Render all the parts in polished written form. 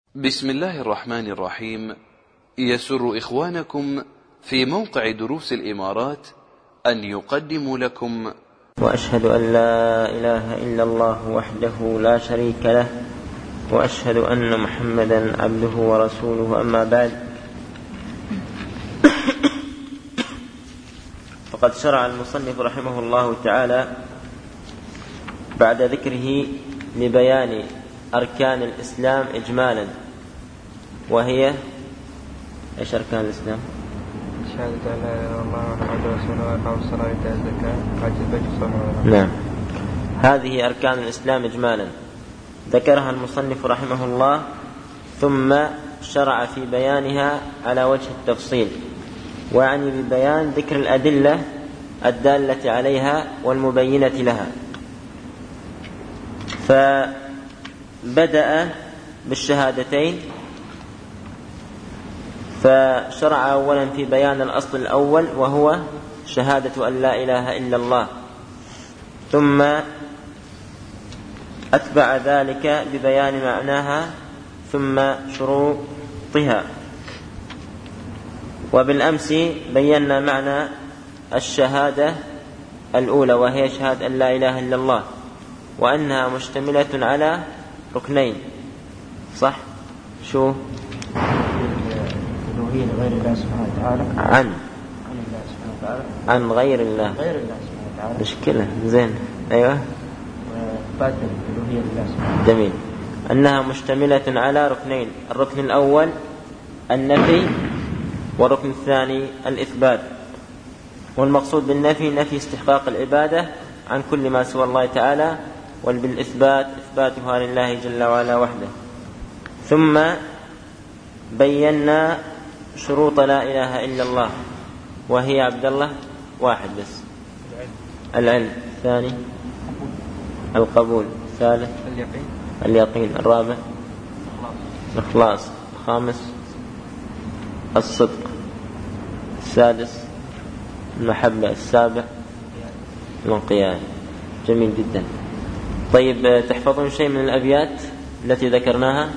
بسم الله الرحمن الرحيم. يسر إخوانكم في موقع دروس الإمارات أن يقدموا لكم وأشهد أن لا إله إلا الله وحده لا شريك له، وأشهد أن محمدا عبده ورسوله. أما بعد، فقد شرع المصنف رحمه الله تعالى بعد ذكره لبيان أركان الإسلام إجمالا، وهي إيش أركان الإسلام؟ شهادة أن لا إله إلا الله محمد رسول الله وإقام الصلاة وإيتاء الزكاة وحج البيت والصوم. نعم، هذه أركان الإسلام إجمالا ذكرها المصنف رحمه الله، ثم شرع في بيانها على وجه التفصيل، ويعني ببيان ذكر الأدلة الدالة عليها والمبينة لها. فبدأ بالشهادتين، فشرع أولا في بيان الأصل الأول وهو شهادة أن لا إله إلا الله، ثم أتبع ذلك ببيان معناها ثم شروطها. وبالأمس بينا معنى الشهادة الأولى، وهي شهادة أن لا إله إلا الله، وأنها مشتملة على ركنين. صح؟ شو؟ غير الله سبحانه وتعالى، عن غير الله سبحانه وتعالى، مشكلة. زين، أيوة، وإثبات الألوهية لله سبحانه. جميل. أنها مشتملة على ركنين: الركن الأول النفي، والركن الثاني الإثبات. والمقصود بالنفي نفي استحقاق العبادة عن كل ما سوى الله تعالى، وبالإثبات إثباتها لله جل وعلا وحده. ثم بينا شروط لا إله إلا الله، وهي عبد الله واحد بس: العلم، الثاني القبول، الثالث اليقين، الرابع الإخلاص، الخامس الصدق، السادس المحبة، السابع الانقياد. جميل جدا. طيب، تحفظون شيء من الأبيات التي ذكرناها؟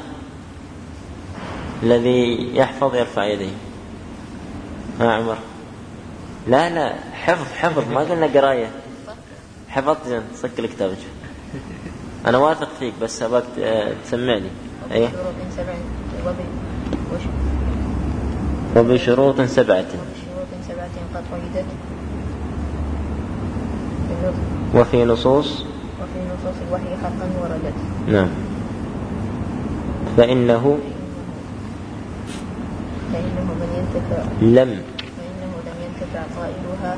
الذي يحفظ يرفع يديه. عمر؟ لا، حفظ ما قلنا قراية. حفظت زين، صك الكتاب. أنا واثق فيك، بس أباك تسمعني. أيه؟ وبشروط سبعة قد قيدت وفي نصوص الوحي حقا وردت. نعم. فإنه لم ينتفع قائلها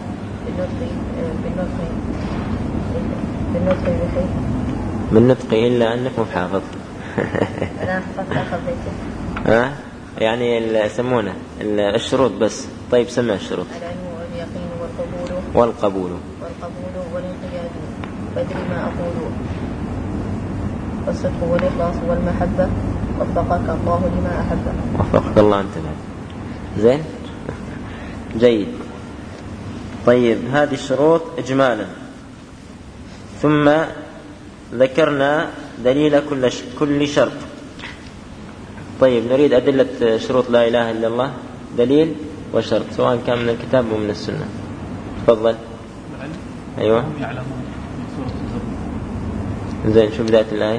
بالنطق إلا أنك محافظ. أنا حفظت يعني يسمونه الشروط بس. طيب، سمع الشروط: العلم واليقين والقبول والانقياد، فادري ما أقول، والصدق والإخلاص والمحبة، وفقك الله لما أحبه. وفقك الله أنت بعد. زين، جيد. طيب، هذه الشروط إجمالا. ثم ذكرنا دليل كل شرط. طيب، نريد أدلة شروط لا إله إلا الله، دليل وشرط، سواء كان من الكتاب ومن السنة. تفضل. أيوة. زين، شو بداية الآية؟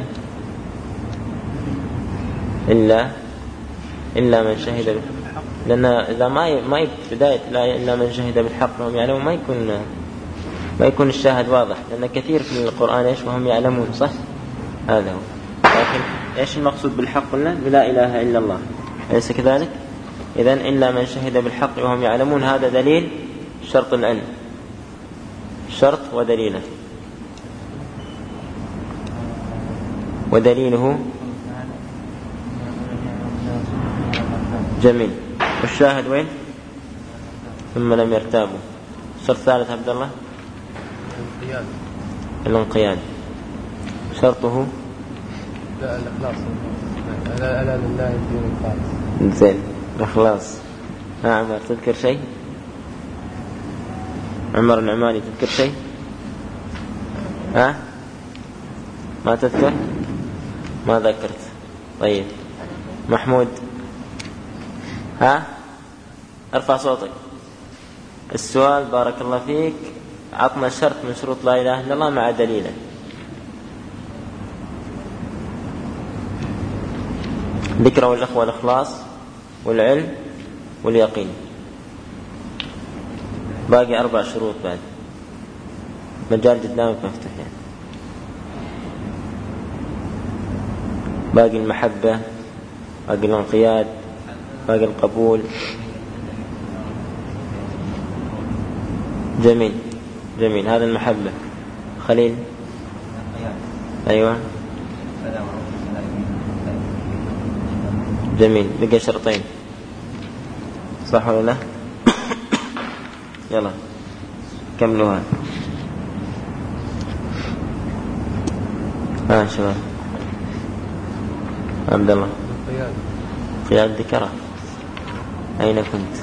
إلا من شهد بالحق. لأن إذا ما بداية الآية إلا من شهد بالحق وهم يعلمون، ما يكون الشاهد واضح، لأن كثير في القرآن إيش وهم يعلمون. صح، هذا هو. لكن إيش المقصود بالحق؟ قلنا بلا إله إلا الله، أليس كذلك؟ إذن إلا من شهد بالحق وهم يعلمون، هذا دليل شرط العلم، شرط ودليله. ودليله جميل. والشاهد وين؟ ثم لم يرتابوا. الشرط الثالث عبد الله الانقياد. شرطه الإخلاص. ألا لله الدين الخالص. زين، الإخلاص. عمر، تذكر شيء؟ عمر النعماني، تذكر شيء؟ ما تذكر؟ ما ذكرت. طيب، محمود ارفع صوتك. السؤال بارك الله فيك، عطنا شرط من شروط لا إله إلا الله مع دليله. ذكر والأخوة والإخلاص والعلم واليقين، باقي 4 شروط بعد، مجال قدامك مفتوح يعني. باقي المحبة، باقي الانقياد، باقي القبول. جميل جميل، هذا المحبة. خليل أيوة جميل، بقى شرطين صح ولا لا؟ يلا كملوها. شباب عبد الله قياد ذكره، أين كنت؟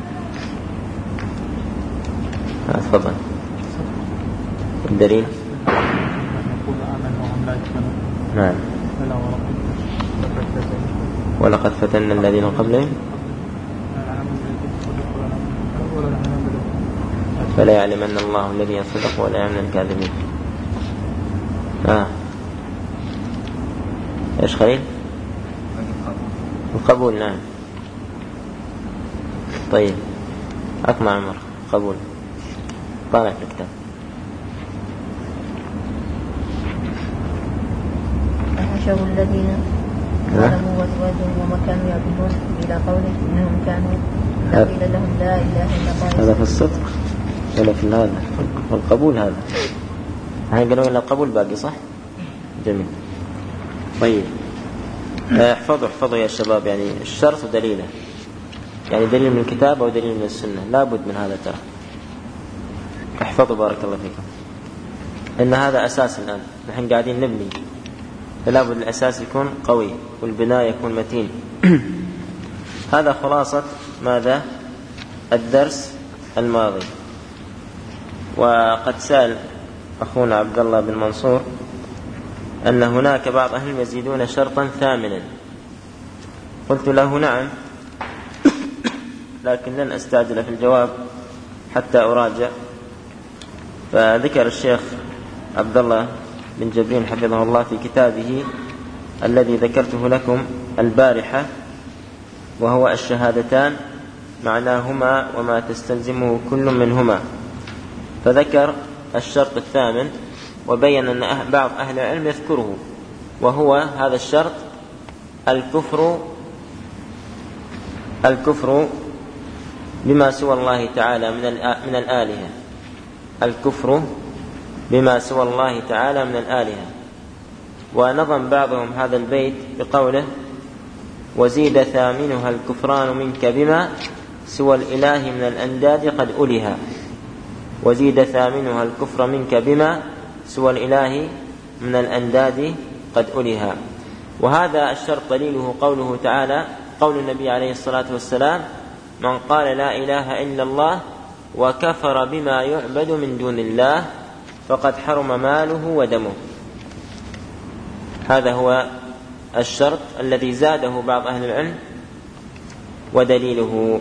تفضل. الدليل نعم، ولقد فتنا الذين قبلهم فلا يعلمن الله الذين صدقوا ولا يعلمن الكاذبين. ايش خليل؟ القبول نعم. طيب أقمع عمر، قبول طالع في الكتاب. أحشر الذين ظلموا وازواجهم وما كانوا يعبدون إلى قوله إنهم كانوا قيل لهم لا إله إلا الله. هذا في الصدق ولا في هذا؟ القبول هذا. هاي قالوا إلا القبول باقي صح؟ جميل. طيب احفظوا يا شباب، يعني الشرط ودليله، يعني دليل من الكتاب أو دليل من السنة، لابد من هذا ترى. احفظوا بارك الله فيكم، إن هذا أساس. الآن نحن قاعدين نبني، فلابد الأساس يكون قوي والبناء يكون متين. هذا خلاصة ماذا؟ الدرس الماضي. وقد سأل أخونا عبد الله بن منصور أن هناك بعض أهل يزيدون شرطا ثامنا. قلت له نعم، لكن لن أستعجل في الجواب حتى أراجع. فذكر الشيخ عبد الله بن جبرين حفظه الله في كتابه الذي ذكرته لكم البارحة، وهو الشهادتان معناهما وما تستلزمه كل منهما، فذكر الشرط الثامن وبين أن بعض أهل العلم يذكره، وهو هذا الشرط: الكفر بما سوى الله تعالى من الآلهة. الكفر بما سوى الله تعالى من الآلهة. ونظم بعضهم هذا البيت بقوله: وزيد ثامنها الكفران منك بما سوى الإله من الأنداد قد ألها. وزيد ثامنها الكفر منك بما سوى الإله من الأنداد قد ألها. وهذا الشرط دليله قوله تعالى، قول النبي عليه الصلاة والسلام: من قال لا إله إلا الله وكفر بما يعبد من دون الله فقد حرم ماله ودمه. هذا هو الشرط الذي زاده بعض أهل العلم ودليله.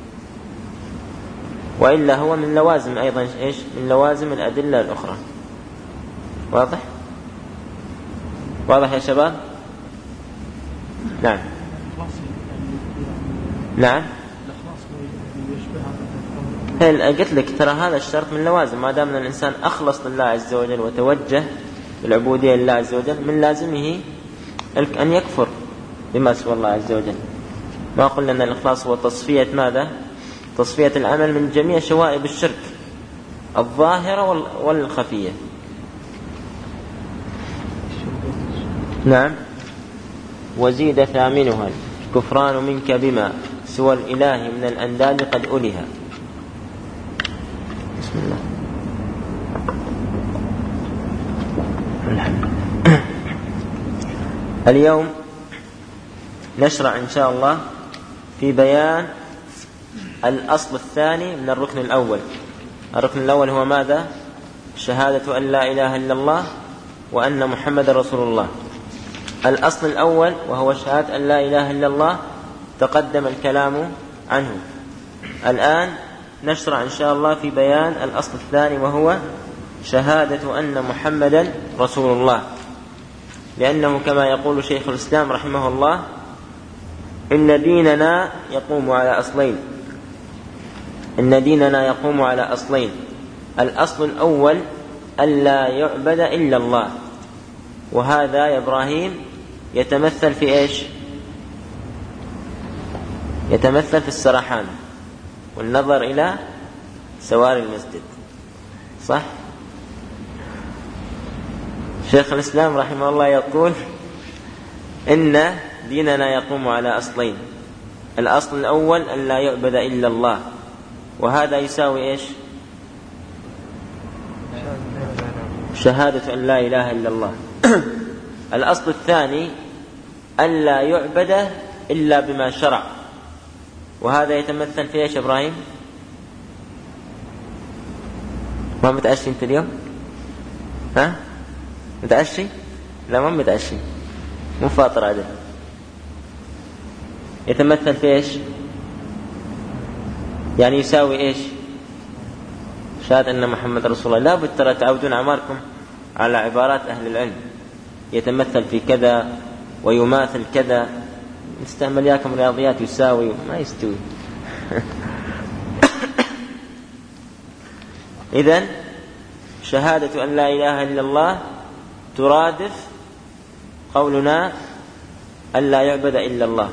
وإلا هو من لوازم أيضا من لوازم الأدلة الأخرى. واضح يا شباب؟ نعم قلت لك ترى هذا الشرط من لوازم، ما دام الإنسان أخلص لله عز وجل وتوجه بالعبودية لله عز وجل، من لازمه أن يكفر بما سوى الله عز وجل. ما قلنا أن الإخلاص هو تصفية ماذا؟ تصفية العمل من جميع شوائب الشرك الظاهرة والخفية. نعم. وزيد ثامنها الكفران منك بما سوى الإله من الأنداد قد ألها. بسم الله. اليوم نشرع إن شاء الله في بيان الأصل الثاني من الركن الأول. الركن الأول هو ماذا؟ شهادة أن لا إله إلا الله وأن محمد رسول الله. الأصل الأول وهو شهادة أن لا إله إلا الله تقدم الكلام عنه. الآن نشرع إن شاء الله في بيان الأصل الثاني وهو شهادة أن محمدا رسول الله، لأنه كما يقول شيخ الإسلام رحمه الله: إن ديننا يقوم على أصلين. إن ديننا يقوم على أصلين: الأصل الأول ألا يعبد إلا الله، وهذا يا إبراهيم يتمثل في إيش؟ يتمثل في السرحان والنظر إلى سوار المسجد، صح؟ شيخ الإسلام رحمه الله يقول إن ديننا يقوم على أصلين: الأصل الأول أن لا يعبد إلا الله، وهذا يساوي إيش؟ شهادة أن لا إله إلا الله. الأصل الثاني أن لا يعبد إلا بما شرع، وهذا يتمثل في إيش إبراهيم؟ ما متعشي أنت اليوم؟ ها؟ متعشي؟ لا ما متعشي، مو فاطر عدل. يتمثل في إيش؟ يعني يساوي إيش؟ شهادة أن محمد رسول الله. لا بد ترى تعودون أعماركم على عبارات أهل العلم. يتمثل في كذا ويماثل كذا. نستعمل ياكم رياضيات يساوي ما يستوي. إذن شهادة أن لا إله إلا الله ترادف قولنا أن لا يعبد إلا الله،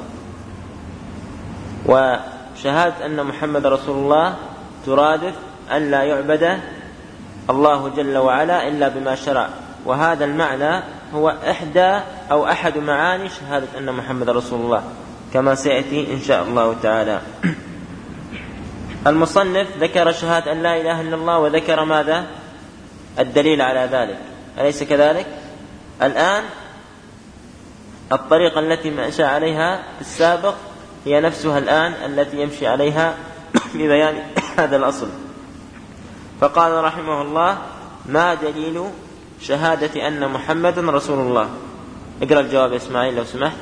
وشهادة أن محمد رسول الله ترادف أن لا يعبد الله جل وعلا إلا بما شرع. وهذا المعنى هو أحد معاني شهادة أن محمد رسول الله، كما سيأتي إن شاء الله تعالى. المصنف ذكر شهادة أن لا إله إلا الله، وذكر ماذا؟ الدليل على ذلك، أليس كذلك؟ الآن الطريقة التي مشى عليها في السابق هي نفسها الآن التي يمشي عليها في بيان هذا الأصل. فقال رحمه الله: ما دليل شهادة أن محمد رسول الله؟ اقرأ الجواب يا إسماعيل لو سمحت.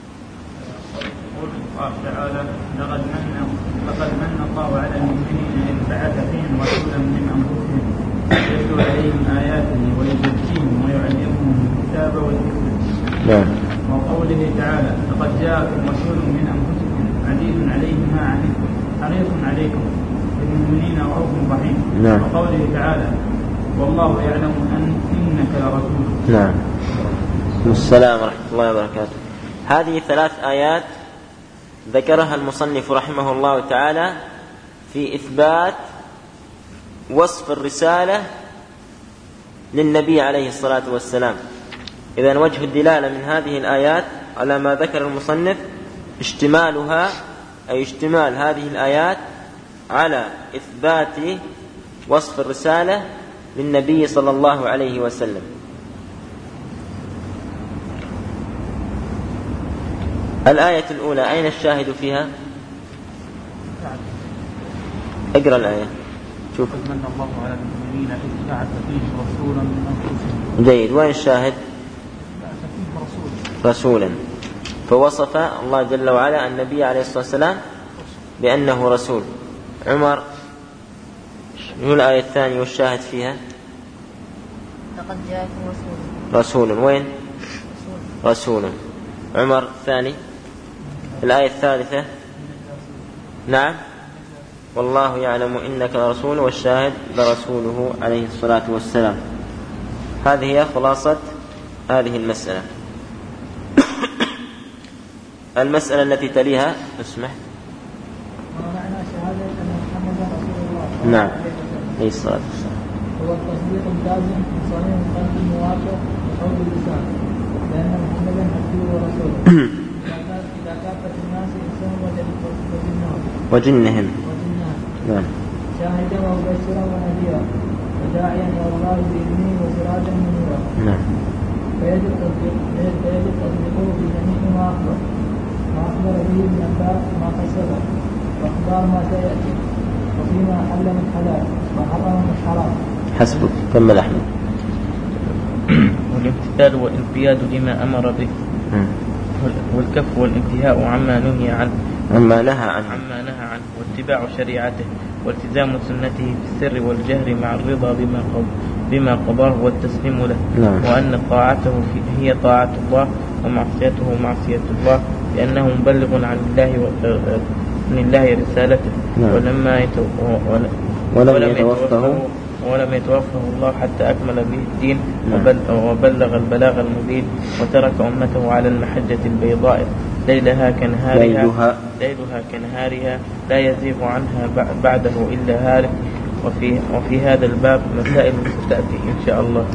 قال تعالى: لقد من الله على المؤمنين إذ بعث فيهم رسولا من أنفسهم يتلو عليهم آياته ويزكيهم ويعلمهم الكتاب والحكمة. وقوله تعالى: لقد جاءكم رسول من أنفسكم عزيز عليه ما عنتم حريص عليكم بالمؤمنين رؤوف رحيم. وقوله تعالى: والله يعلم إنك لرسول. نعم. السلام ورحمة الله وبركاته. هذه 3 آيات ذكرها المصنف رحمه الله تعالى في إثبات وصف الرسالة للنبي عليه الصلاة والسلام. إذن وجه الدلالة من هذه الآيات على ما ذكر المصنف اشتمالها، أي اشتمال هذه الآيات على إثبات وصف الرسالة للنبي صلى الله عليه وسلم. الآية الأولى أين الشاهد فيها؟ اقرأ الآية شوف. من الله على المؤمنين إذ بعث فيهم رسولا من أنفسهم. جيد. وين الشاهد؟ رسولا. فوصف الله جل وعلا النبي عليه الصلاة والسلام بأنه رسول. عمر شنو الآية الثانية والشاهد فيها؟ لقد جاءكم رسول. وين؟ رسول. عمر الثاني. الآية الثالثة؟ نعم. والله يعلم إنك لرسول، والشاهد لرسوله عليه الصلاة والسلام. هذه هي خلاصة هذه المسألة. المسألة التي تليها اسمح. ومعنى شهادة أن محمدا رسول الله. نعم. عليه الصلاة والسلام. هو التصديق الجازم صحيح القلب الموافق لقول اللسان، لأن محمدا عبده ورسوله. إذا كافة الناس إنسان وجنهم. نعم. شاهدا ومبشرا ونذيرا وداعيا إلى الله بإذنه وسراجا منيرا. نعم. فيجب تصديقه بجميع ما أخبر به من أنباء ما قد سبق، وأخبار ما سيأتي، وفيما حل من حلال وحرم من حرام. حسبك. كمل أحمد. والامتثال والانقياد لما أمر به والكف والانتهاء عما نهى عنه واتباع شريعته والتزام سنته في السر والجهر مع الرضا بما قضاه والتسليم له. وأن طاعته هي طاعة الله ومعصيته معصية الله، لأنه مبلغ عن الله رسالته. ولم يتوفه الله حتى أكمل به الدين وبلغ البلاغ المبين، وترك أمته على المحجة البيضاء ليلها كنهارها لا يزيغ عنها بعده إلا هالك. وفي هذا الباب مسائل تأتي إن شاء الله.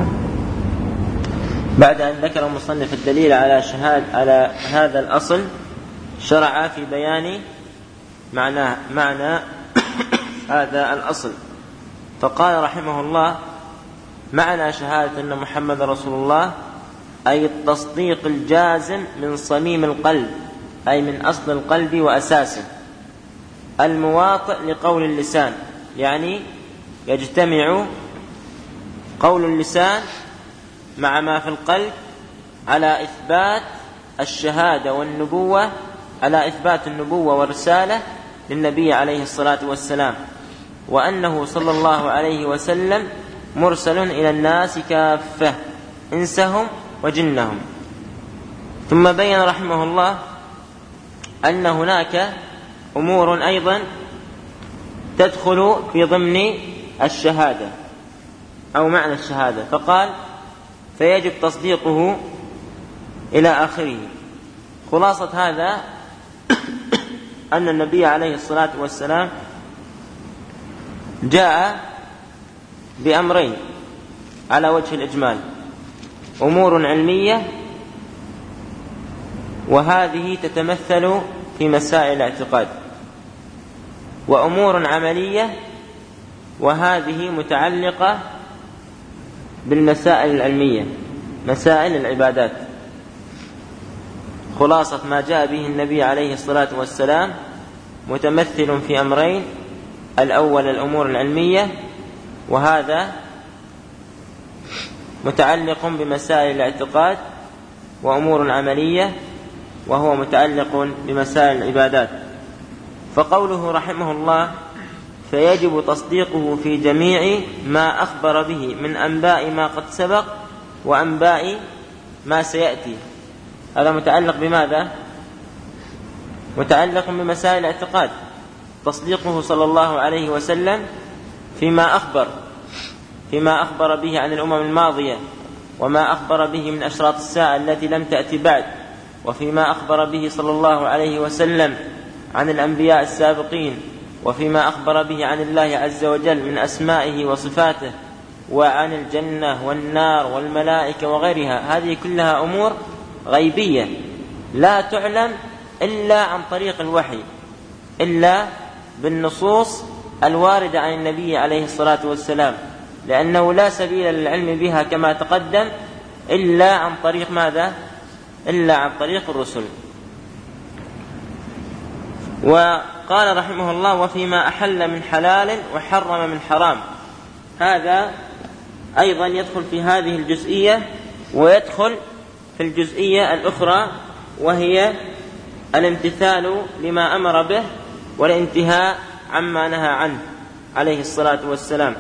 بعد أن ذكر المصنف الدليل على هذا الأصل، شرع في بيان معنى هذا الأصل، فقال رحمه الله: معنى شهادة أن محمد رسول الله أي التصديق الجازم من صميم القلب، أي من أصل القلب وأساسه، المواطئ لقول اللسان، يعني يجتمع قول اللسان مع ما في القلب على إثبات الشهادة والنبوة، على إثبات النبوة والرسالة للنبي عليه الصلاة والسلام، وأنه صلى الله عليه وسلم مرسل إلى الناس كافة إنسهم وجنهم. ثم بين رحمه الله أن هناك أمور أيضا تدخل في ضمن الشهادة أو معنى الشهادة، فقال: فيجب تصديقه إلى آخره. خلاصة هذا أن النبي عليه الصلاة والسلام جاء بأمرين على وجه الإجمال: أمور علمية، وهذه تتمثل في مسائل الاعتقاد، وأمور عملية، وهذه متعلقة بالمسائل العلمية، مسائل العبادات. خلاصة ما جاء به النبي عليه الصلاة والسلام متمثل في أمرين: الأول الأمور العلمية، وهذا متعلق بمسائل الاعتقاد، وأمور عملية وهو متعلق بمسائل العبادات. فقوله رحمه الله: فيجب تصديقه في جميع ما أخبر به من أنباء ما قد سبق وأنباء ما سيأتي، هذا متعلق بماذا؟ متعلق بمسائل الاعتقاد. تصديقه صلى الله عليه وسلم فيما أخبر به عن الأمم الماضية، وما أخبر به من أشراط الساعة التي لم تأتي بعد، وفيما أخبر به صلى الله عليه وسلم عن الأنبياء السابقين، وفيما أخبر به عن الله عز وجل من أسمائه وصفاته، وعن الجنة والنار والملائكة وغيرها. هذه كلها أمور غيبية لا تعلم إلا عن طريق الوحي، إلا بالنصوص الواردة عن النبي عليه الصلاة والسلام، لأنه لا سبيل للعلم بها كما تقدم إلا عن طريق ماذا؟ إلا عن طريق الرسل. وقال رحمه الله: وفيما أحل من حلال وحرم من حرام. هذا أيضا يدخل في هذه الجزئية، ويدخل في الجزئية الأخرى، وهي الامتثال لما أمر به والانتهاء عما نهى عنه عليه الصلاة والسلام.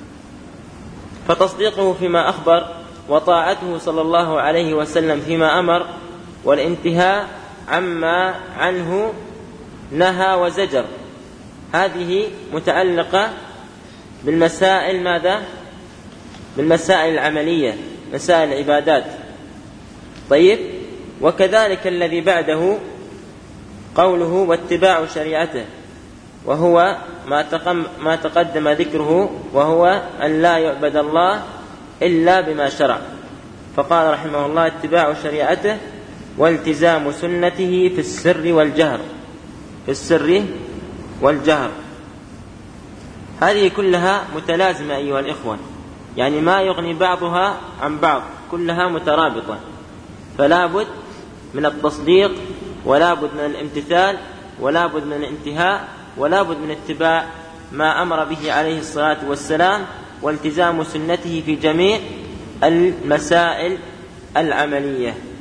فتصديقه فيما أخبر، وطاعته صلى الله عليه وسلم فيما أمر، والانتهاء عما عنه نهى وزجر، هذه متعلقة بالمسائل ماذا؟ بالمسائل العملية، مسائل العبادات. طيب، وكذلك الذي بعده قوله: واتباع شريعته، وهو ما تقدم ذكره، وهو أن لا يعبد الله إلا بما شرع. فقال رحمه الله: اتباع شريعته والتزام سنته في السر والجهر، في السر والجهر. هذه كلها متلازمة أيها الإخوة، يعني ما يغني بعضها عن بعض، كلها مترابطة، فلا بد من التصديق، ولا بد من الامتثال، ولا بد من الانتهاء، ولا بد من اتباع ما أمر به عليه الصلاة والسلام، والتزام سنته في جميع المسائل العملية.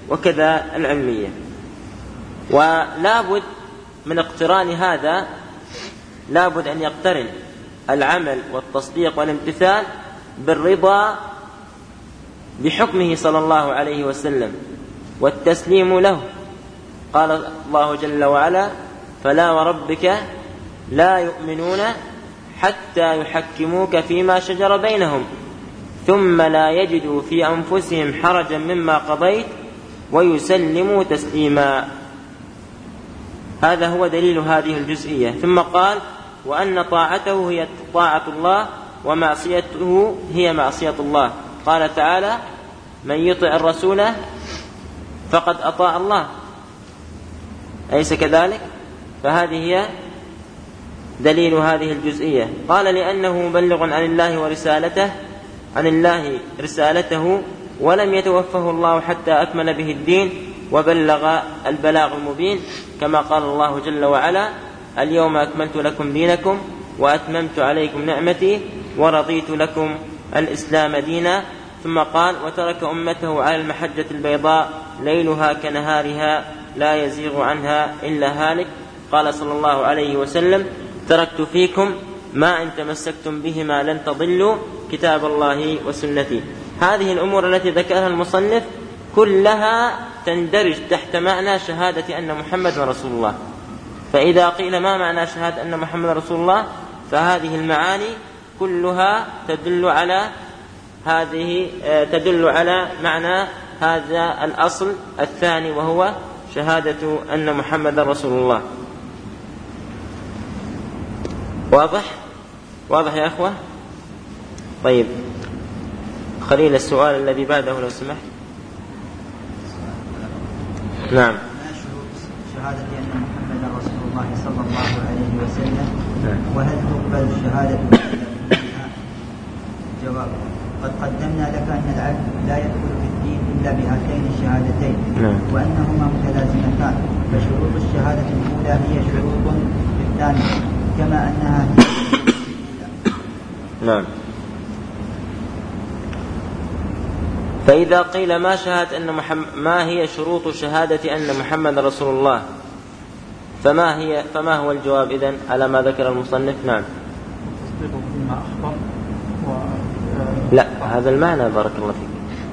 وكذا العلمية. ولا بد من اقتران هذا، لا بد أن يقترن العمل والتصديق والامتثال بالرضا بحكمه صلى الله عليه وسلم والتسليم له. قال الله جل وعلا: فلا وربك لا يؤمنون حتى يحكموك فيما شجر بينهم ثم لا يجدوا في أنفسهم حرجا مما قضيت ويسلموا تسليما. هذا هو دليل هذه الجزئية. ثم قال: وأن طاعته هي طاعة الله ومعصيته هي معصية الله. قال تعالى: من يطع الرسول فقد أطاع الله، أليس كذلك؟ فهذه هي دليل هذه الجزئية. قال: لأنه مبلغ عن الله ورسالته، عن الله رسالته ولم يتوفه الله حتى أكمل به الدين وبلغ البلاغ المبين، كما قال الله جل وعلا: اليوم أكملت لكم دينكم وأتممت عليكم نعمتي ورضيت لكم الإسلام دينا. ثم قال: وترك أمته على المحجة البيضاء ليلها كنهارها لا يزيغ عنها إلا هالك. قال صلى الله عليه وسلم: تركت فيكم ما إن تمسكتم بهما لن تضلوا، كتاب الله وسنتي. هذه الأمور التي ذكرها المصنف كلها تندرج تحت معنى شهادة أن محمد رسول الله. فإذا قيل ما معنى شهادة أن محمد رسول الله، فهذه المعاني كلها تدل على معنى هذا الأصل الثاني، وهو شهادة أن محمد رسول الله. واضح يا أخوة؟ طيب، خليل السؤال الذي بعده لو سمحت. نعم. ما شروط شهادة أن محمد رسول الله صلى الله عليه وسلم؟ وهل تقبل الشهادة منها؟ جواب: قد قدمنا لك أن العبد لا يدخل في الدين إلا بهاتين الشهادتين، وأنهما متلازمتان، فشروط الشهادة الأولى هي شروط الثانية كما أنها هي. نعم. فإذا قيل ما هي شروط شهادة أن محمد رسول الله، فما هو الجواب إذن على ما ذكر المصنف؟ نعم. لا، هذا المعنى، بارك الله فيك.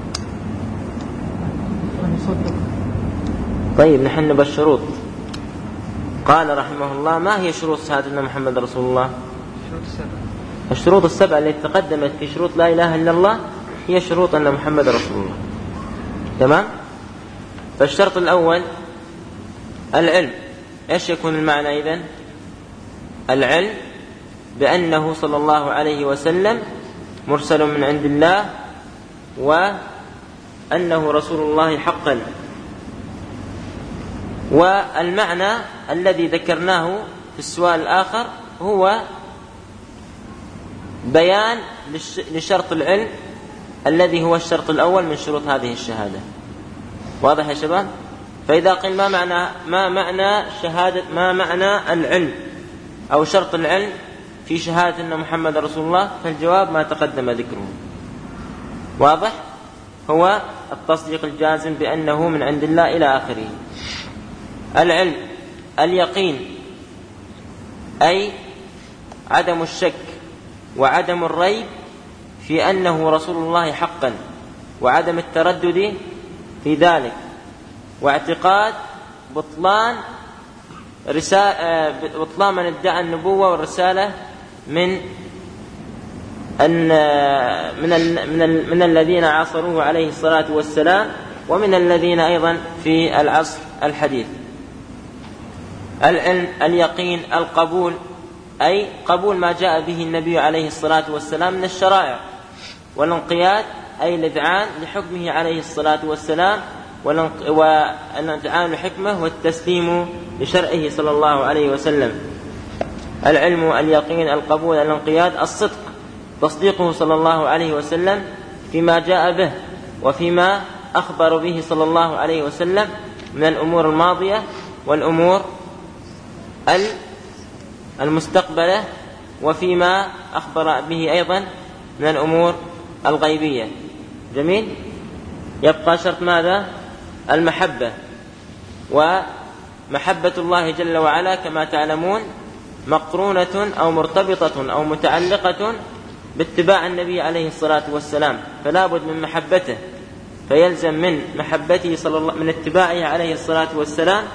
طيب، نحن بالشروط. قال رحمه الله: ما هي شروط شهادة أن محمد رسول الله؟ الشروط السبعة التي تقدمت في شروط لا إله إلا الله هي شروط أن محمد رسول الله. تمام؟ فالشرط الأول العلم. إيش يكون المعنى إذن؟ العلم بأنه صلى الله عليه وسلم مرسل من عند الله وأنه رسول الله حقا. والمعنى الذي ذكرناه في السؤال الآخر هو بيان لشرط العلم الذي هو الشرط الأول من شروط هذه الشهادة. واضح يا شباب؟ فإذا قيل ما معنى العلم أو شرط العلم في شهادة أن محمد رسول الله، فالجواب ما تقدم ذكره. واضح؟ هو التصديق الجازم بأنه من عند الله إلى آخره. العلم اليقين، أي عدم الشك وعدم الريب في أنه رسول الله حقا، وعدم التردد في ذلك، واعتقاد بطلان من ادعى النبوة والرسالة من الذين عاصروه عليه الصلاة والسلام، ومن الذين أيضا في العصر الحديث. العلم اليقين القبول، أي قبول ما جاء به النبي عليه الصلاة والسلام من الشرائع، والانقياد أي الإذعان لحكمه عليه الصلاة والسلام، والإذعان لحكمه والتسليم لشرعه صلى الله عليه وسلم. العلم اليقين القبول الانقياد الصدق، تصديقه صلى الله عليه وسلم فيما جاء به وفيما أخبر به صلى الله عليه وسلم من الأمور الماضية والأمور المستقبلة، وفيما أخبر به أيضا من الأمور الغيبية. جميل. يبقى شرط ماذا؟ المحبة. ومحبة الله جل وعلا كما تعلمون مقرونة أو مرتبطة أو متعلقة باتباع النبي عليه الصلاة والسلام، فلا بد من محبته، فيلزم من محبته من اتباعه عليه الصلاة والسلام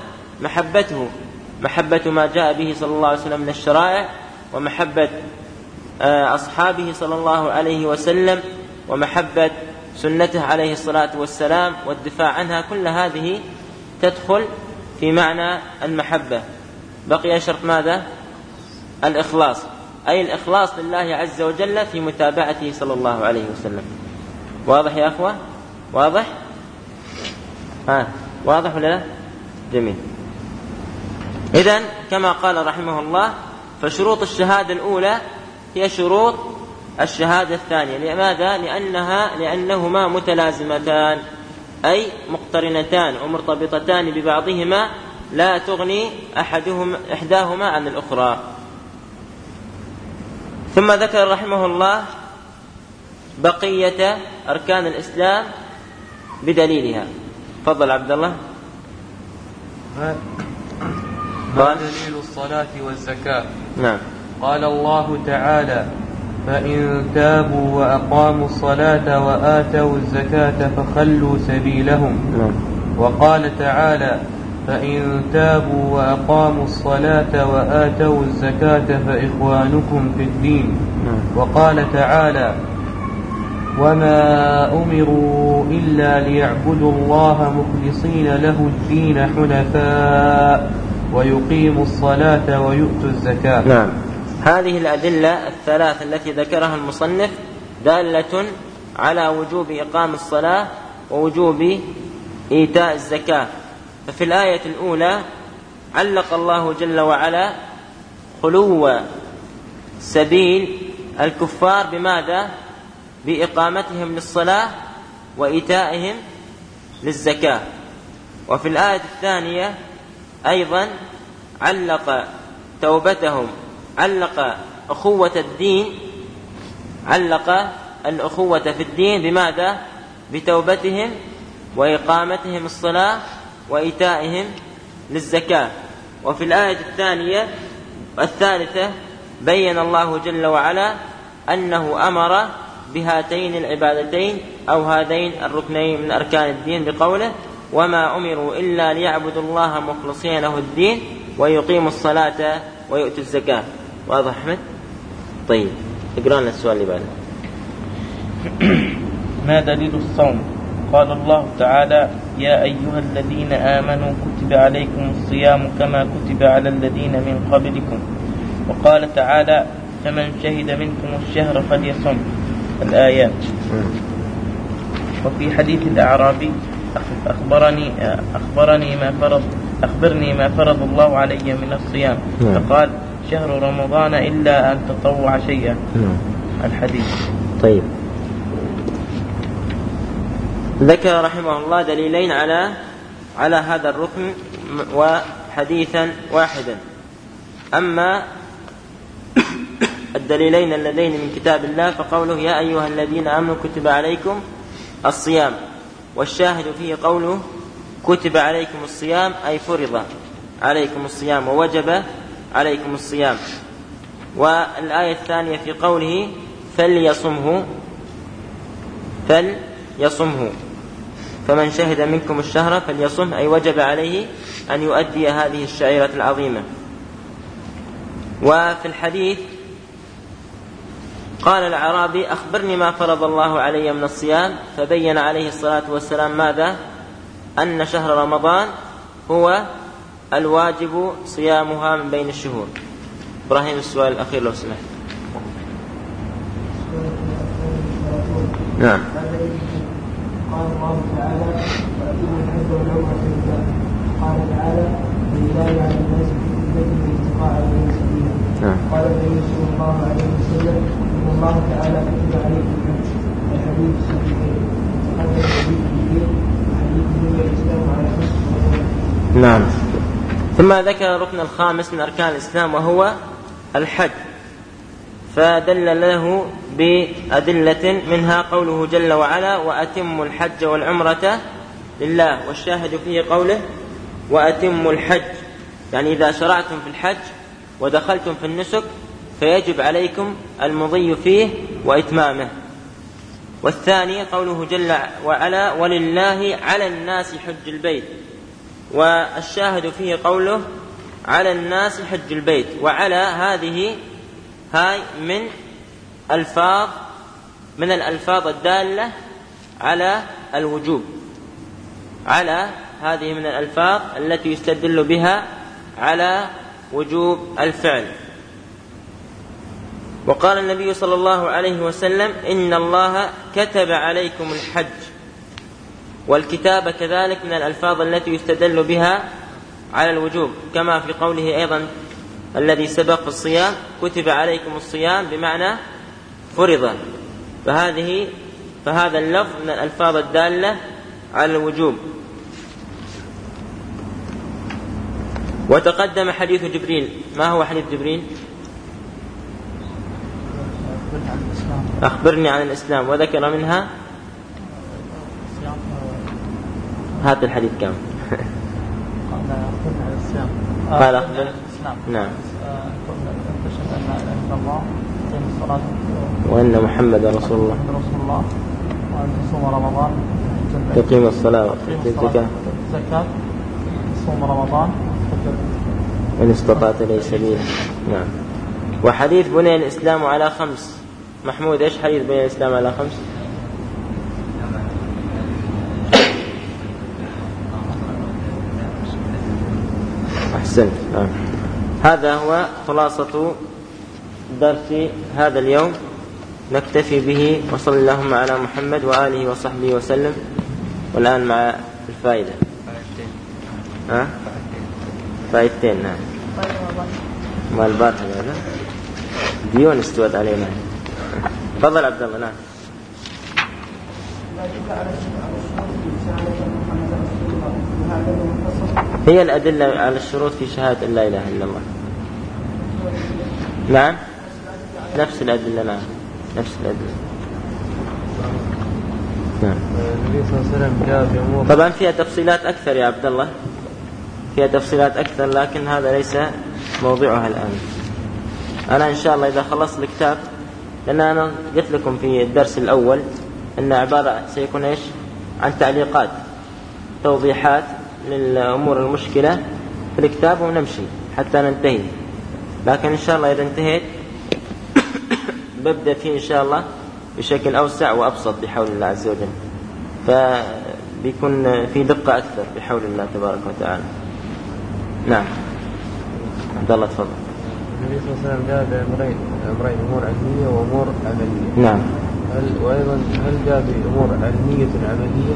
محبة ما جاء به صلى الله عليه وسلم من الشرائع، ومحبة أصحابه صلى الله عليه وسلم، ومحبة سنته عليه الصلاة والسلام والدفاع عنها. كل هذه تدخل في معنى المحبة. بقي شرط ماذا؟ الإخلاص، أي الإخلاص لله عز وجل في متابعته صلى الله عليه وسلم. واضح يا أخوة؟ واضح؟ واضح ولا لا؟ جميل. إذن كما قال رحمه الله فشروط الشهادة الأولى هي شروط الشهادة الثانية. لماذا؟ لأنهما متلازمتان، أي مقترنتان ومرتبطتان ببعضهما، لا تغني إحداهما عن الأخرى. ثم ذكر رحمه الله بقية أركان الإسلام بدليلها. تفضل عبد الله. ما دليل الصلاة والزكاة؟ نعم. قال الله تعالى: فإن تابوا وأقاموا الصلاة وآتوا الزكاة فخلوا سبيلهم. نعم. وقال تعالى: فإن تابوا وأقاموا الصلاة وآتوا الزكاة فإخوانكم في الدين. وقال تعالى: وما أمروا إلا ليعبدوا الله مخلصين له الدين حنفاء ويقيموا الصلاة ويؤتوا الزكاة. نعم. هذه الأدلة الثلاث التي ذكرها المصنف دالة على وجوب إقام الصلاة ووجوب إيتاء الزكاة. ففي الآية الأولى علق الله جل وعلا خلو سبيل الكفار بماذا؟ بإقامتهم للصلاة وإيتائهم للزكاة. وفي الآية الثانية أيضا علق توبتهم، علق أخوة الدين، علق الأخوة في الدين بماذا؟ بتوبتهم وإقامتهم الصلاة وإيتائهم للزكاة. وفي الآية الثالثة بين الله جل وعلا أنه أمر بهاتين العبادتين أو هذين الركنين من أركان الدين بقوله: وما أمروا إلا ليعبدوا الله مخلصين له الدين ويقيموا الصلاة ويؤتوا الزكاة. واضح أحمد؟ طيب اقرأ لنا السؤال اللي بعده. ما دليل الصوم؟ قال الله تعالى: يا أيها الذين آمنوا كتب عليكم الصيام كما كتب على الذين من قبلكم. وقال تعالى: فمن شهد منكم الشهر فليصم. الآيات. وفي حديث الأعرابي: أخبرني ما فرض الله علي من الصيام، فقال: شهر رمضان إلا أن تطوع شيئا. الحديث. طيب، ذكر رحمه الله دليلين على هذا الركن وحديثا واحدا. أما الدليلين اللذين من كتاب الله فقوله: يا أيها الذين آمنوا كتب عليكم الصيام، والشاهد فيه قوله: كتب عليكم الصيام، أي فرض عليكم الصيام ووجب عليكم الصيام. والآية الثانية في قوله: فليصمه، فمن شهد منكم الشهر فليصم، أي وجب عليه أن يؤدي هذه الشعيرة العظيمة. وفي الحديث قال الأعرابي: أخبرني ما فرض الله علي من الصيام، فبين عليه الصلاة والسلام ماذا؟ أن شهر رمضان هو الواجب صيامها من بين الشهور. إبراهيم السؤال الأخير لو سمحت. نعم. قال الله تعالى: وأتموا الحج والعمرة لله. قال تعالى: لله على الناس بالبر استطاع إليه سبيلا. قال النبي صلى الله عليه وسلم: إن الله تعالى كتب عليكم الحج. الحديث الصحيحين. تقدم حديث الدين وحديث بني الإسلام على نصف. نعم. ثم ذكر الركن الخامس من أركان الإسلام وهو الحج، فدل له بأدلة منها قوله جل وعلا: وأتموا الحج والعمرة لله، والشاهد فيه قوله وأتموا الحج، يعني إذا شرعتم في الحج ودخلتم في النسك فيجب عليكم المضي فيه وإتمامه. والثاني قوله جل وعلا ولله على الناس حج البيت، والشاهد فيه قوله على الناس حج البيت. وعلى هذه هاي من الألفاظ الدالة على الوجوب، على هذه من الألفاظ التي يستدل بها على وجوب الفعل. وقال النبي صلى الله عليه وسلم إن الله كتب عليكم الحج، والكتابة كذلك من الألفاظ التي يستدل بها على الوجوب، كما في قوله أيضا الذي سبق في الصيام كتب عليكم الصيام بمعنى فرض. فهذا اللفظ من الألفاظ الدالة على الوجوب. وتقدم حديث جبريل. ما هو حديث جبريل؟ أخبرني عن الإسلام، وذكر منها هذا الحديث كم؟ قال أخبرني. نعم. وأن محمد رسول الله، وأن تصوم رمضان، تقيم الصلاة وتؤتي الزكاة، تصوم رمضان إن استطعت إليه سبيلا. نعم. وحديث بني الإسلام على 5. محمود إيش حديث بني الإسلام على 5؟ أحسنت. هذا هو خلاصة درس هذا اليوم، نكتفي به، وصلى اللهم على محمد وآله وصحبه وسلم. والآن مع الفائدة. فائدتين. نعم. ما البارحة هذا ديون استوت علينا. تفضل عبد الله. نعم. هي الأدلة على الشروط في شهادة لا إله إلا الله. نعم، نفس الأدلة. نعم، نفس الأدلة. نعم. النبي صلى الله عليه وسلم جاء بأمور، طبعا فيها تفصيلات أكثر يا عبد الله، فيها تفصيلات أكثر، لكن هذا ليس موضوعها الآن. أنا إن شاء الله إذا خلصت الكتاب، لأن أنا قلت لكم في الدرس الأول أن عبارة سيكون إيش عن تعليقات، توضيحات للأمور المشكلة في الكتاب، ونمشي حتى ننتهي. لكن إن شاء الله إذا انتهيت ببدأ فيه إن شاء الله بشكل أوسع وأبسط بحول الله عز وجل، فبيكون في دقة أكثر بحول الله تبارك وتعالى. نعم. عبد الله تفضل. النبي صلى الله عليه وسلم جاء بأمرين، أمور علمية وأمور عملية. نعم. وأيضا هل جاء بأمور علمية عملية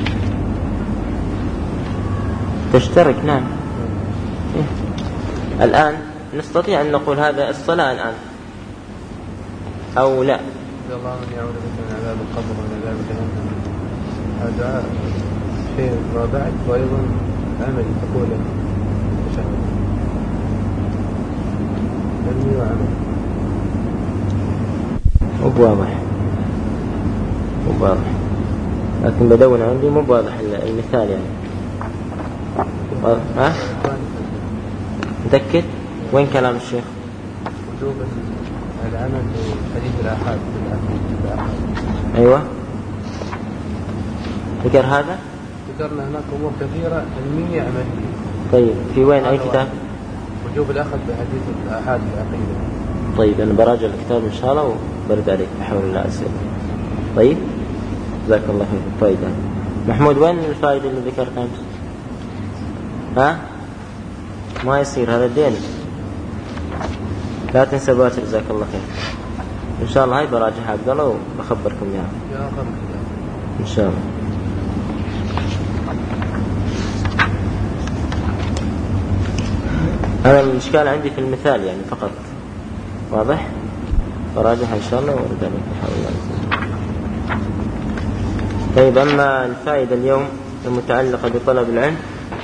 تشترك؟ نعم. الآن نستطيع أن نقول هذا الصلاة الآن أو لا؟ الله من يعود بك من عذاب القبر ومن عذاب جهنم، هذا شيء ما بعد. وأيضا عمل تقوله تشهد علمي وعمل. مو واضح، لكن بدون عندي مو واضح المثال يعني. ها؟ متأكد؟ وين كلام الشيخ؟ وجوب العمل بحديث الآحاد. أيوة، ذكر هذا؟ ذكرنا هناك أمور كثيرة علمية عملية. طيب في وين أي كتاب؟ وجوب الأخذ بحديث الآحاد العقيدة. طيب أنا براجع الكتاب إن شاء الله وبرد عليك بحول الله عز وجل. طيب جزاك الله خير. فائدة. محمود وين الفائدة اللي ذكرتها أنت؟ ها؟ ما يصير هذا دين، لا تنسى باتر. جزاك الله خير. إن شاء الله هاي براجعها عبد الله وبخبركم إياها إن شاء الله. هذا الإشكال عندي في المثال يعني فقط، واضح؟ براجعها إن شاء الله وارد عليك بحول الله. طيب، أما الفائدة اليوم المتعلقة بطلب العلم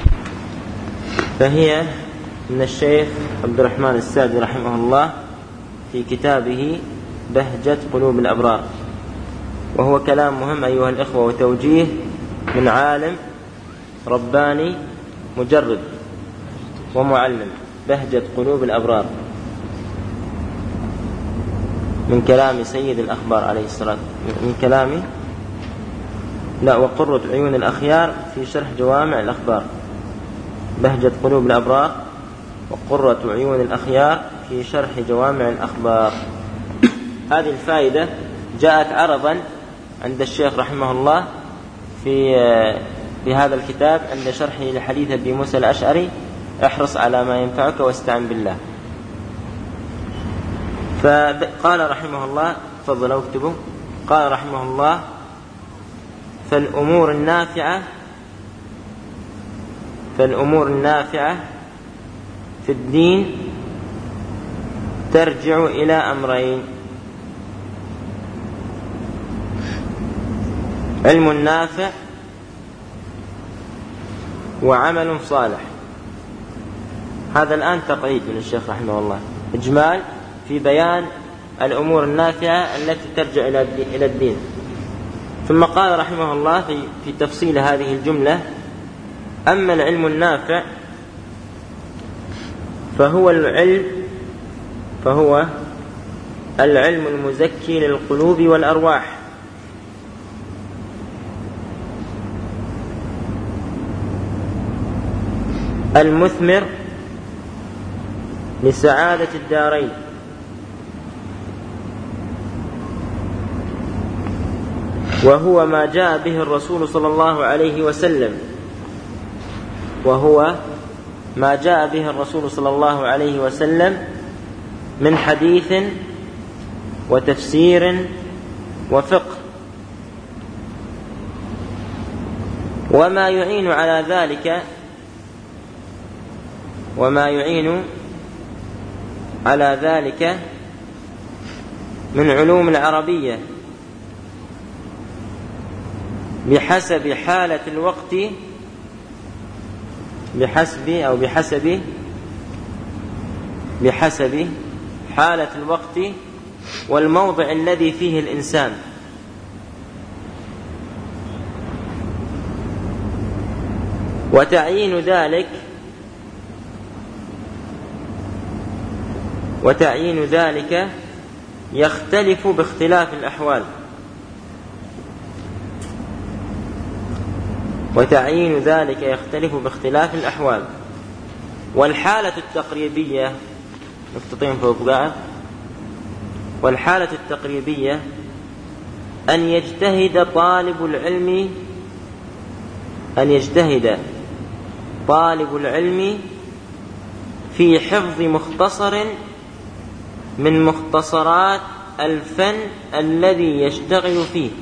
فهي من الشيخ عبد الرحمن السعدي رحمه الله في كتابه بهجة قلوب الأبرار، وهو كلام مهم أيها الإخوة، وتوجيه من عالم رباني مجرد ومعلم بهجة قلوب الأبرار، من كلام سيد الأخبار عليه الصلاة من كلام وقرة عيون الأخيار في شرح جوامع الأخبار، بهجة قلوب الأبرار وقرة عيون الأخيار في شرح جوامع الأخبار. هذه الفائدة جاءت عرضا عند الشيخ رحمه الله في هذا الكتاب عند شرحه لحديث أبي موسى الأشعري: احرص على ما ينفعك واستعن بالله. فقال رحمه الله، تفضلوا اكتبوا، قال رحمه الله: فالأمور النافعة في الدين ترجع إلى أمرين: علم نافع وعمل صالح. هذا الآن تقعيد من الشيخ رحمه الله، إجمال في بيان الأمور النافعة التي ترجع إلى الدين. ثم قال رحمه الله في تفصيل هذه الجملة: أما العلم النافع فهو العلم المزكي للقلوب والأرواح، المثمر لسعادة الدارين، وهو ما جاء به الرسول صلى الله عليه وسلم من حديث وتفسير وفقه، وما يعين على ذلك من علوم العربية بحسب حالة الوقت، بحسب حالة الوقت والموضع الذي فيه الإنسان، وتعيين ذلك يختلف باختلاف الأحوال. والحالة التقريبية نقطتين فوق بعض. والحالة التقريبية أن يجتهد طالب العلم في حفظ مختصر من مختصرات الفن الذي يشتغل فيه.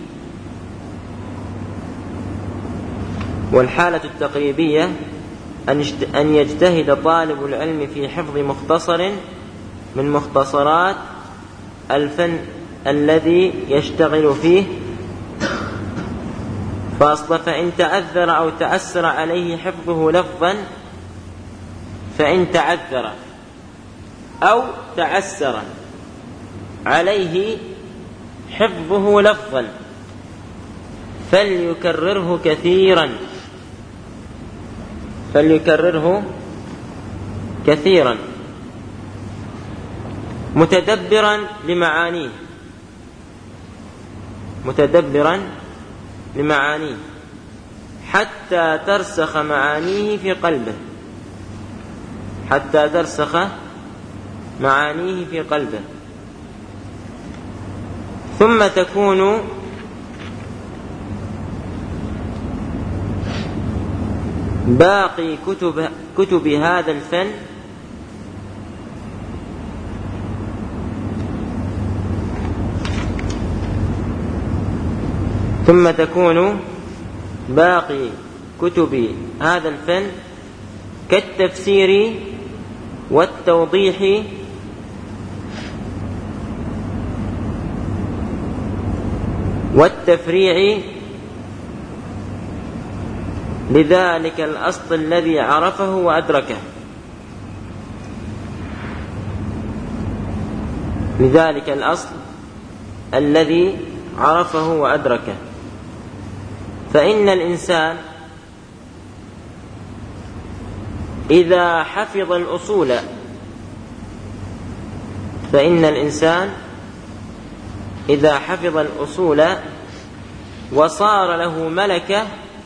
والحالة التقريبية أن يجتهد طالب العلم في حفظ مختصر من مختصرات الفن الذي يشتغل فيه، فإن تعذر أو تأثر عليه حفظه لفظا، فإن تعذر أو تعسر عليه حفظه لفظا فليكرره كثيرا متدبرا لمعانيه حتى ترسخ معانيه في قلبه، ثم تكون باقي كتب هذا الفن كالتفسير والتوضيح والتفريع لذلك الأصل الذي عرفه وأدركه. فإن الإنسان إذا حفظ الأصول فإن الإنسان إذا حفظ الأصول وصار له ملكة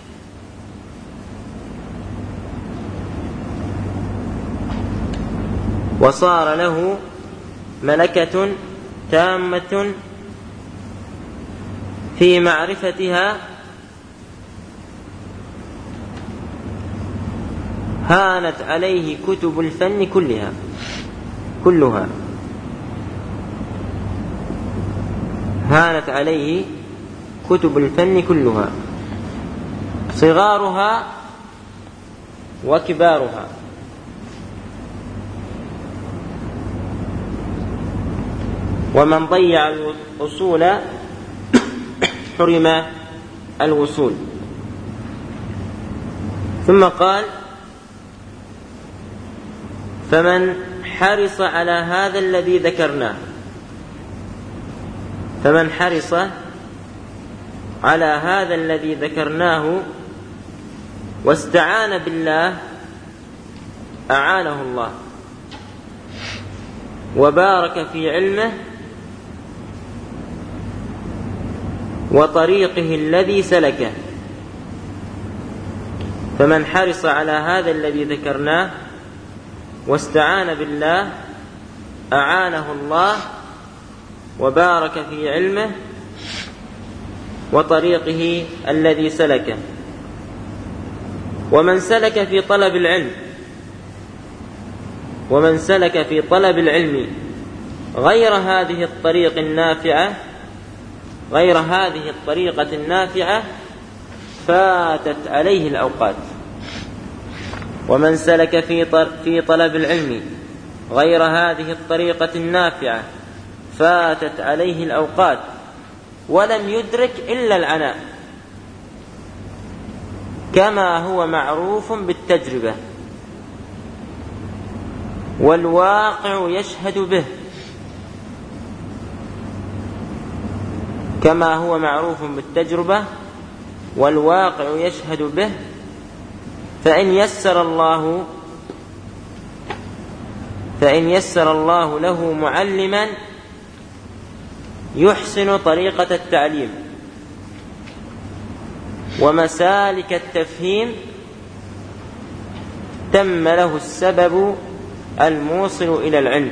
وصار له ملكة تامة في معرفتها هانت عليه كتب الفن كلها هانت عليه كتب الفن كلها صغارها وكبارها. ومن ضيع الأصول حرم الوصول. ثم قال: فمن حرص على هذا الذي ذكرناه فمن حرص على هذا الذي ذكرناه واستعان بالله أعانه الله وبارك في علمه وطريقه الذي سلكه. فمن حرص على هذا الذي ذكرناه واستعان بالله أعانه الله وبارك في علمه وطريقه الذي سلكه. ومن سلك في طلب العلم غير هذه الطريقة النافعة فاتت عليه الأوقات. ومن سلك في طلب العلم غير هذه الطريقة النافعة فاتت عليه الأوقات ولم يدرك إلا العناء، كما هو معروف بالتجربة والواقع يشهد به. كما هو معروف بالتجربة والواقع يشهد به. فإن يسر الله له معلما يحسن طريقة التعليم ومسالك التفهيم تم له السبب الموصل إلى العلم.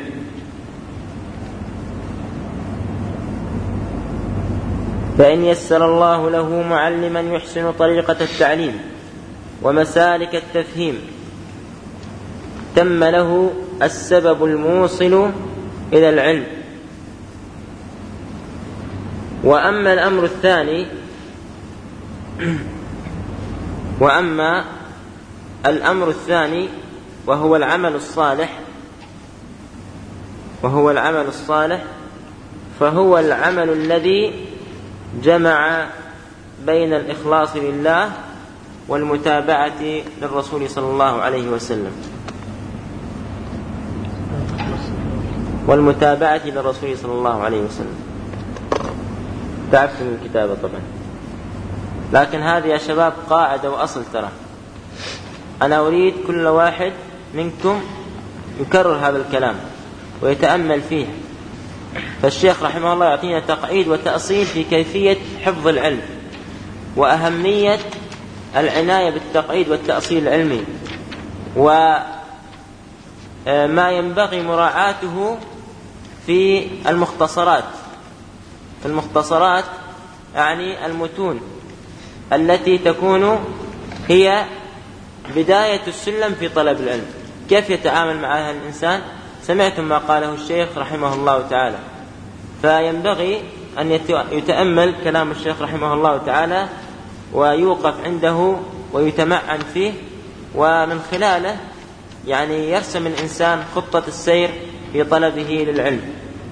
فإن يسر الله له معلما يحسن طريقة التعليم ومسالك التفهيم تم له السبب الموصل إلى العلم. وأما الأمر الثاني وهو العمل الصالح فهو العمل الذي جمع بين الإخلاص لله والمتابعة للرسول صلى الله عليه وسلم تعرف من الكتابة طبعا. لكن هذه يا شباب قاعدة وأصل. ترى أنا أريد كل واحد منكم يكرر هذا الكلام ويتأمل فيه. فالشيخ رحمه الله يعطينا تقعيد وتأصيل في كيفية حفظ العلم وأهمية العناية بالتقعيد والتأصيل العلمي وما ينبغي مراعاته في المختصرات يعني المتون التي تكون هي بداية السلم في طلب العلم. كيف يتعامل معها الإنسان؟ سمعتم ما قاله الشيخ رحمه الله تعالى. فينبغي أن يتأمل كلام الشيخ رحمه الله تعالى ويوقف عنده ويتمعن فيه، ومن خلاله يعني يرسم الإنسان خطة السير في طلبه للعلم.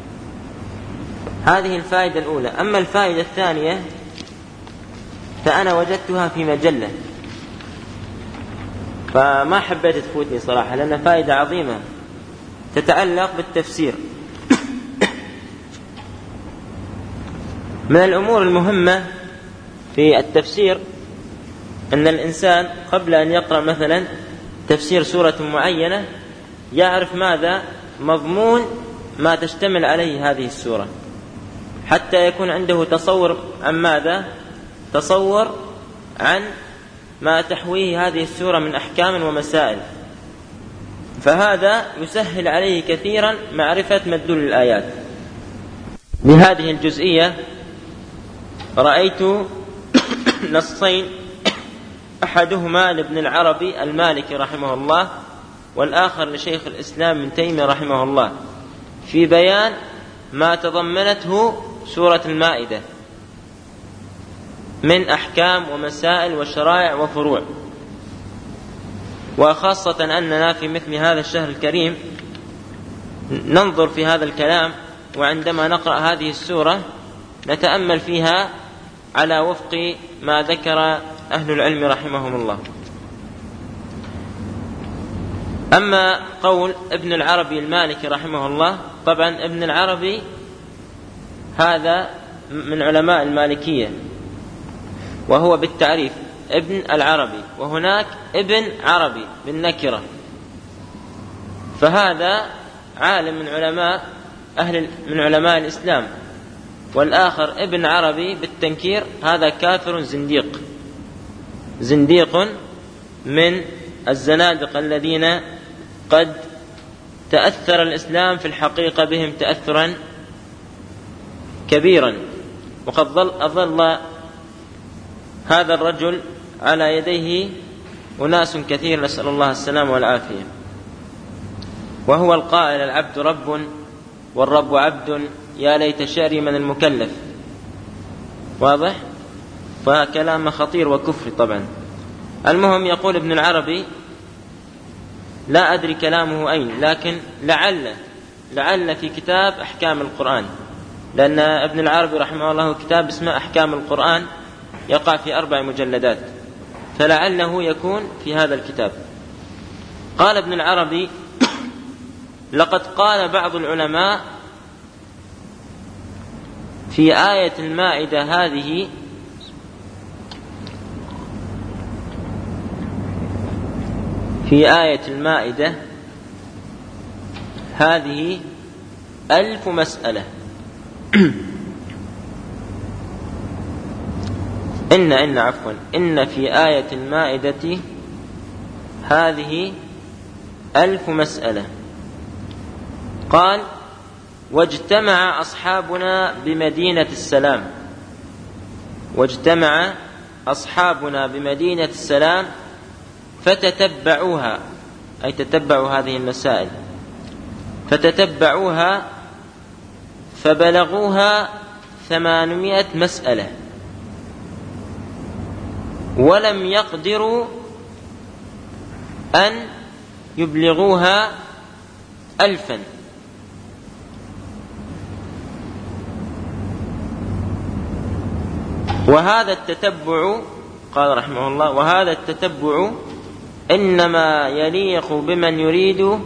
هذه الفائدة الأولى. أما الفائدة الثانية فأنا وجدتها في مجلة، فما حبيت تفوتني صراحة، لأن فائدة عظيمة تتعلق بالتفسير. من الأمور المهمة في التفسير أن الإنسان قبل أن يقرأ مثلا تفسير سورة معينة يعرف ماذا مضمون ما تشتمل عليه هذه السورة، حتى يكون عنده تصور عن ماذا؟ تصور عن ما تحويه هذه السورة من أحكام ومسائل، فهذا يسهل عليه كثيرا معرفة مدلول الآيات. بهذه الجزئية رأيت نصين، أحدهما لابن العربي المالكي رحمه الله، والآخر لشيخ الإسلام ابن تيمية رحمه الله، في بيان ما تضمنته سورة المائدة من أحكام ومسائل وشرائع وفروع. وخاصة أننا في مثل هذا الشهر الكريم ننظر في هذا الكلام، وعندما نقرأ هذه السورة نتأمل فيها على وفق ما ذكر أهل العلم رحمهم الله. أما قول ابن العربي المالكي رحمه الله، طبعا ابن العربي هذا من علماء المالكية، وهو بالتعريف ابن العربي، وهناك ابن عربي بالنكرة، فهذا عالم من علماء الإسلام، والآخر ابن عربي بالتنكير، هذا كافر زنديق من الزنادقة الذين قد تأثر الإسلام في الحقيقة بهم تأثرا كبيرا، وقد أظل هذا الرجل على يديه أناس كثير، نسأل الله السلامة والعافية. وهو القائل: العبد رب والرب عبد، يا ليت شعري من المكلف. واضح؟ فكلام خطير وكفر طبعا. المهم، يقول ابن العربي، لا أدري كلامه أين، لكن لعل في كتاب أحكام القرآن، لأن ابن العربي رحمه الله كتاب اسمه أحكام القرآن، يقع في 4 مجلدات، فلعله يكون في هذا الكتاب. قال ابن العربي: لقد قال بعض العلماء في آية المائدة هذه هذه 1000 مسألة. إن في آية المائدة هذه 1000 مسألة. قال: واجتمع أصحابنا بمدينة السلام فتتبعوها، أي تتبعوا هذه المسائل، فتتبعوها فبلغوها 800 مسألة، ولم يقدروا أن يبلغوها 1000. وهذا التتبع، قال رحمه الله، وهذا التتبع إنما يليق بمن يريد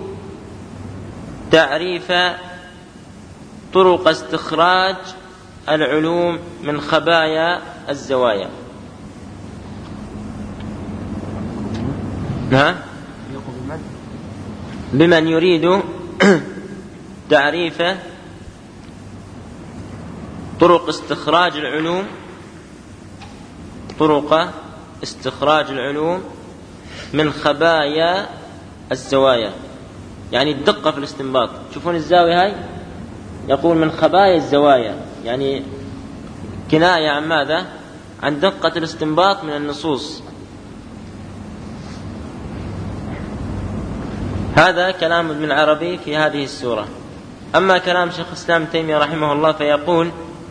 تعريف طرق استخراج العلوم من خبايا الزوايا. بمن يريد تعريف طرق استخراج العلوم من خبايا الزوايا، يعني الدقة في الاستنباط. تشوفون الزاوية هاي، يقول من خبايا الزوايا، يعني كناية عن ماذا؟ عن دقة الاستنباط من النصوص. هذا كلام ابن العربي في هذه السورة. أما كلام شيخ الإسلام ابن تيمية رحمه الله فيقول: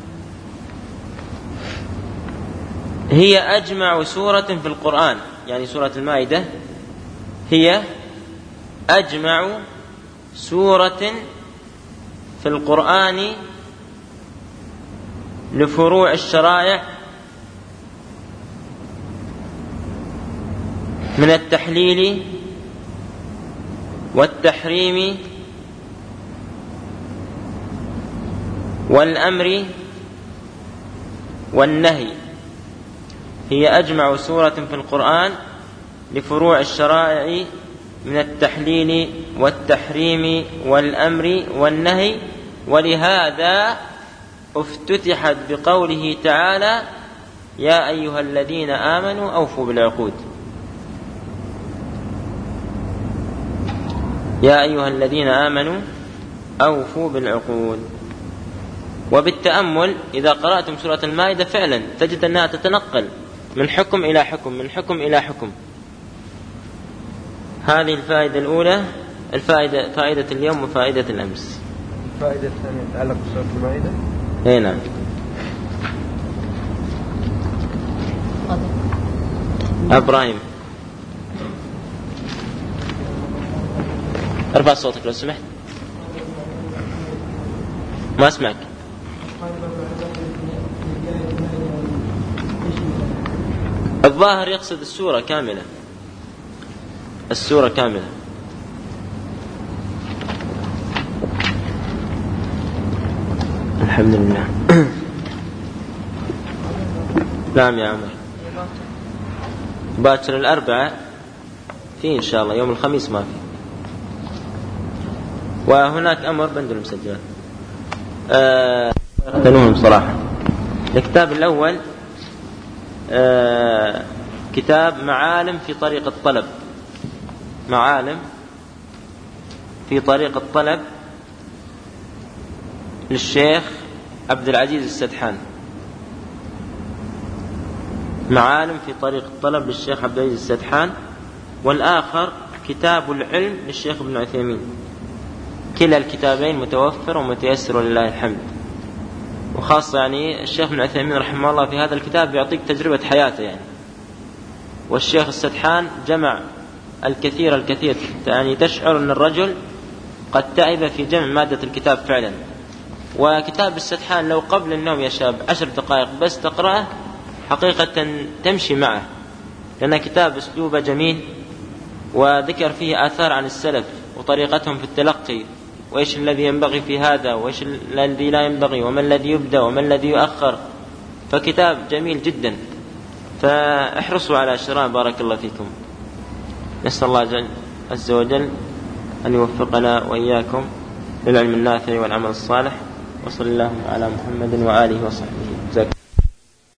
هي أجمع سورة في القرآن، يعني سورة المائدة هي أجمع سورة في القرآن لفروع الشرائع من التحليل والتحريم والأمر والنهي. هي أجمع سورة في القرآن لفروع الشرائع من التحليل والتحريم والأمر والنهي، ولهذا افتتحت بقوله تعالى: يا أيها الذين آمنوا أوفوا بالعقود. يا أيها الذين آمنوا أوفوا بالعقود. وبالتأمل إذا قرأتم سورة المائدة فعلا تجد أنها تتنقل من حكم إلى حكم، من حكم إلى حكم. هذه الفائدة الأولى، فائدة اليوم وفائدة الأمس. الفائدة الثانية تتعلق بسورة المائدة. إيه نعم. إبراهيم ارفع صوتك لو سمحت، ما أسمعك. الظاهر يقصد السورة كاملة، السورة كاملة. الحمد لله. نعم يا عمر. باكر الأربعاء في إن شاء الله، يوم الخميس ما في. وهناك أمر بند المسجلات يقتنوهم صراحة. الكتاب الأول كتاب معالم في طريق الطلب، معالم في طريق الطلب للشيخ عبد العزيز السدحان. معالم في طريق الطلب للشيخ عبد العزيز السدحان. والآخر كتاب العلم للشيخ ابن عثيمين. كلا الكتابين متوفر ومتيسر ولله الحمد. وخاصة يعني الشيخ ابن عثيمين رحمه الله في هذا الكتاب يعطيك تجربة حياته يعني. والشيخ السدحان جمع الكثير يعني تشعر أن الرجل قد تعب في جمع مادة الكتاب فعلا. وكتاب السدحان لو قبل النوم يا شاب 10 دقائق بس تقرأه حقيقة تمشي معه، لأن كتاب أسلوبه جميل، وذكر فيه آثار عن السلف وطريقتهم في التلقي، وإيش الذي ينبغي في هذا وإيش الذي لا ينبغي، وما الذي يبدأ وما الذي يؤخر. فكتاب جميل جدا، فاحرصوا على شراء. بارك الله فيكم. نسأل الله عز وجل أن يوفقنا وإياكم للعلم النافع والعمل الصالح. وصلى الله على محمد وآله وصحبه.